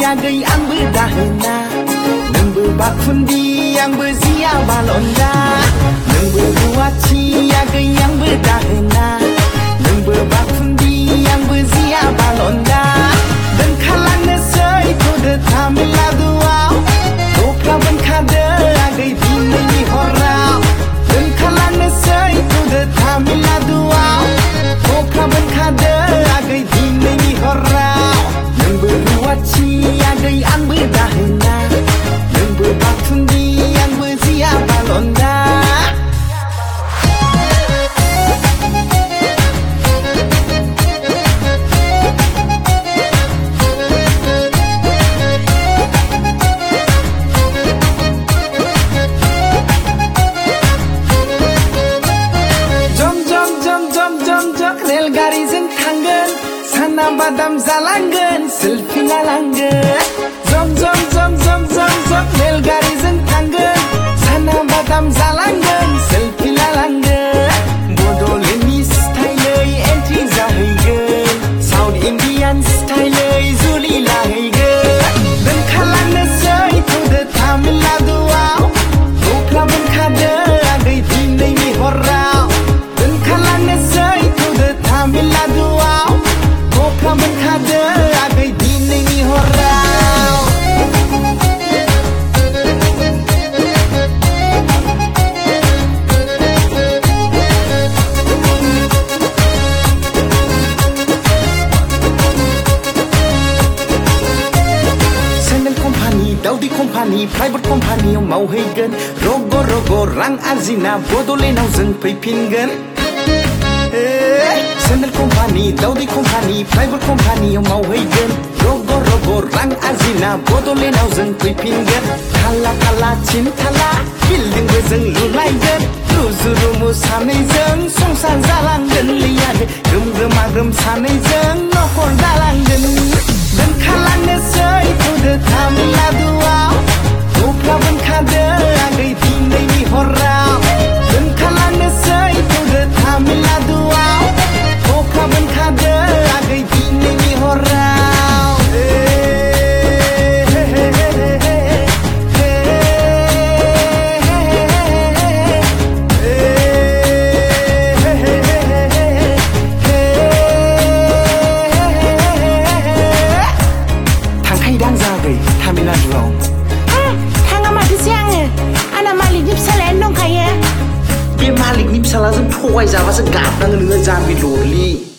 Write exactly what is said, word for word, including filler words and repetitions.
आगै आंबो दाहोना नोंबो बाखुन्दी आंबो जिया बालन्दा नोंबो रुवाथि आगै आंबो दाहोना नोंबो बाखुन्दी आंबो जिया बालन्दा दोनखालांनोसै थ'दो तामिलनाडुआव अख्रा बोनखादो आगै दिनैनि हराव दोनखालांनोसै थ'दो तामिलनाडुआव अख्रा बोनखादो आगै दिनैनि हराव नोंबो रुवाथि आगै आंबो दाहोना नोंबो बाखुन्दी आंबो जिया बालन्दा रेलगारिजों थांगोन साना बादाम जालांगोन सेल्फि लालांगोन जम जम जम जम जम जम रेलगारिजों थांगोन साना बादाम जालांगोन सेल्फि लालांगोन बड'लेण्डनि स्टाइलै एन्ट्रि जाहैगोन साउथ इन्डियान स्टाइलै जुलि लाहैगोन दोनखालांनोसै थ'दो तामिलनाडुआव अख्रा बोनखादो आगै दिनैनि हराव दोनखालांनोसै तामिलनाडुआव अख्रा बोनखादो आगै दिनैनि हराव सेन्डेल कम्पानि दावदै कम्पानि प्राइभेट कम्पानियाव मावहैगोन रग' रग' रां आरजिना बड'लेण्डआव जों फैफिनगोन सेन्डेल कम्पानि दावदै कम्पानि प्राइभेट कम्पानियाव मावहैगोन रग' रग' रां आरजिना बड'लेण्डआव जों फैफिनगोन थाला थाला थिनथाला बिल्डिंबो जों लुलायगोन रुजु रुमु सानैजों संसार जालांगोन लैयानो ग्रोम ग्रोमा ग्रोम सानैजों न'खर दालांगोन दोनखालांनोसै थ'दो तामिलनाडुआव अख्रा बोनखादो आगै दिनैनि हराव दोनखालांनोसै थ'दो तामिलनाडुआव अख्रा बोनखादो आगै दिनैनि हराव थांखायोदां जागै तामिलनाडुआव थाङा माथोसै आङो आंना मालिकनि फिसालायानो दंखायो बे मालिकनि फिसालाजों थगायजाबासो गाबनांगोन नोङो जाम्बि लरलि